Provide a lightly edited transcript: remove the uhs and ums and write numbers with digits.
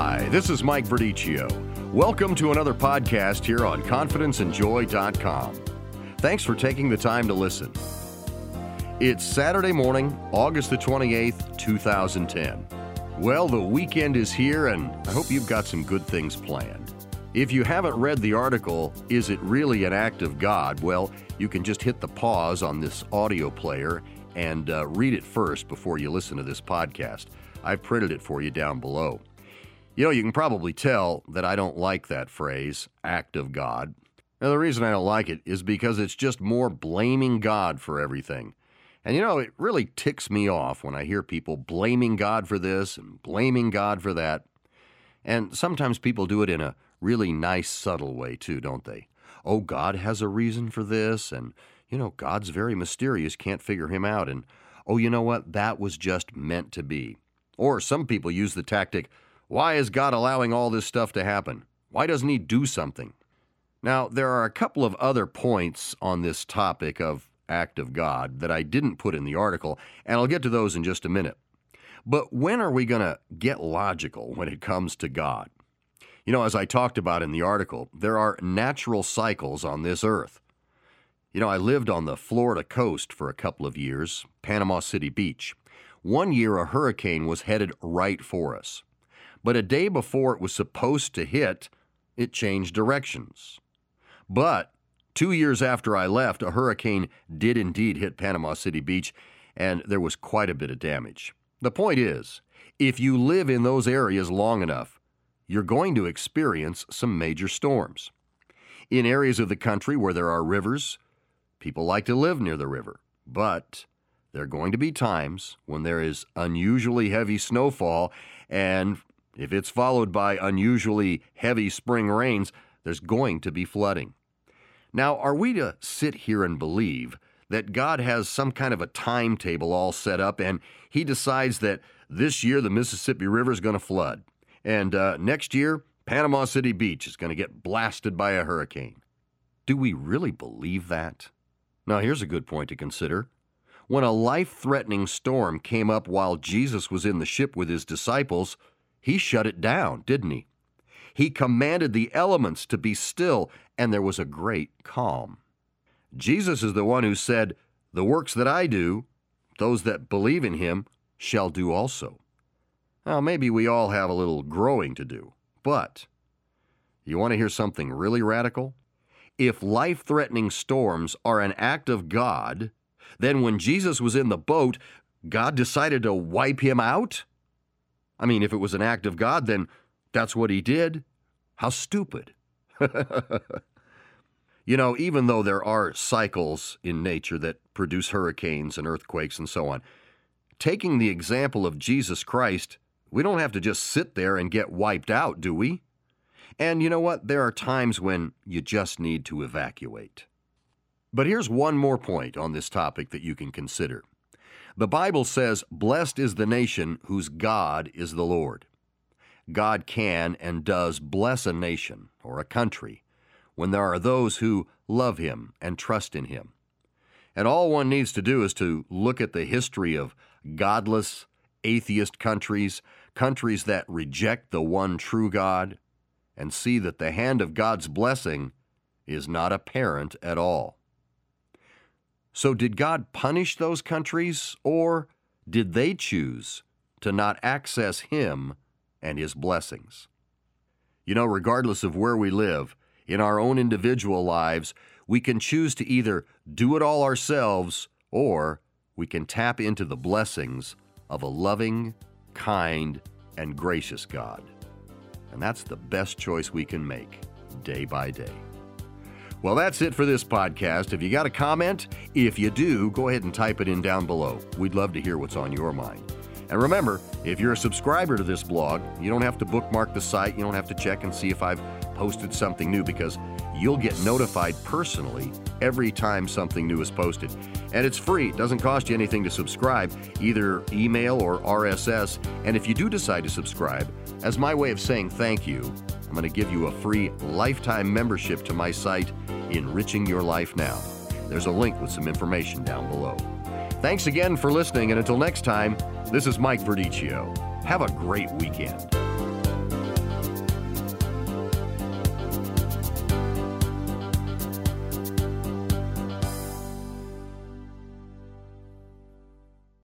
Hi, this is Mike Verdicchio. Welcome to another podcast here on ConfidenceAndJoy.com. Thanks for taking the time to listen. It's Saturday morning, August the 28th, 2010. Well, the weekend is here, and I hope you've got some good things planned. If you haven't read the article, Is It Really an Act of God? Well, you can just hit the pause on this audio player and read it first before you listen to this podcast. I've printed it for you down below. You know, you can probably tell that I don't like that phrase, act of God. Now, the reason I don't like it is because it's just more blaming God for everything. And you know, it really ticks me off when I hear people blaming God for this and blaming God for that. And sometimes people do it in a really nice, subtle way too, don't they? Oh, God has a reason for this, and you know, God's very mysterious, can't figure him out, and oh, you know what, that was just meant to be. Or some people use the tactic, why is God allowing all this stuff to happen? Why doesn't he do something? Now, there are a couple of other points on this topic of act of God that I didn't put in the article, and I'll get to those in just a minute. But when are we going to get logical when it comes to God? You know, as I talked about in the article, there are natural cycles on this earth. You know, I lived on the Florida coast for a couple of years, Panama City Beach. One year, a hurricane was headed right for us. But a day before it was supposed to hit, it changed directions. But 2 years after I left, a hurricane did indeed hit Panama City Beach, and there was quite a bit of damage. The point is, if you live in those areas long enough, you're going to experience some major storms. In areas of the country where there are rivers, people like to live near the river, but there are going to be times when there is unusually heavy snowfall, and if it's followed by unusually heavy spring rains, there's going to be flooding. Now, are we to sit here and believe that God has some kind of a timetable all set up, and he decides that this year the Mississippi River is going to flood, and next year Panama City Beach is going to get blasted by a hurricane? Do we really believe that? Now, here's a good point to consider. When a life-threatening storm came up while Jesus was in the ship with his disciples, he shut it down, didn't he? He commanded the elements to be still, and there was a great calm. Jesus is the one who said, "The works that I do, those that believe in him shall do also." Now, maybe we all have a little growing to do, but you want to hear something really radical? If life-threatening storms are an act of God, then when Jesus was in the boat, God decided to wipe him out? I mean, if it was an act of God, then that's what he did. How stupid. You know, even though there are cycles in nature that produce hurricanes and earthquakes and so on, taking the example of Jesus Christ, we don't have to just sit there and get wiped out, do we? And you know what? There are times when you just need to evacuate. But here's one more point on this topic that you can consider. The Bible says, "Blessed is the nation whose God is the Lord." God can and does bless a nation or a country when there are those who love him and trust in him. And all one needs to do is to look at the history of godless, atheist countries, countries that reject the one true God, and see that the hand of God's blessing is not apparent at all. So did God punish those countries, or did they choose to not access him and his blessings? You know, regardless of where we live, in our own individual lives, we can choose to either do it all ourselves, or we can tap into the blessings of a loving, kind, and gracious God. And that's the best choice we can make day by day. Well, that's it for this podcast. If you got a comment, if you do, go ahead and type it in down below. We'd love to hear what's on your mind. And remember, if you're a subscriber to this blog, you don't have to bookmark the site. You don't have to check and see if I've posted something new, because you'll get notified personally every time something new is posted. And it's free. It doesn't cost you anything to subscribe, either email or RSS. And if you do decide to subscribe, as my way of saying thank you, I'm going to give you a free lifetime membership to my site, Enriching Your Life Now. There's a link with some information down below. Thanks again for listening, and until next time, this is Mike Verdicchio. Have a great weekend.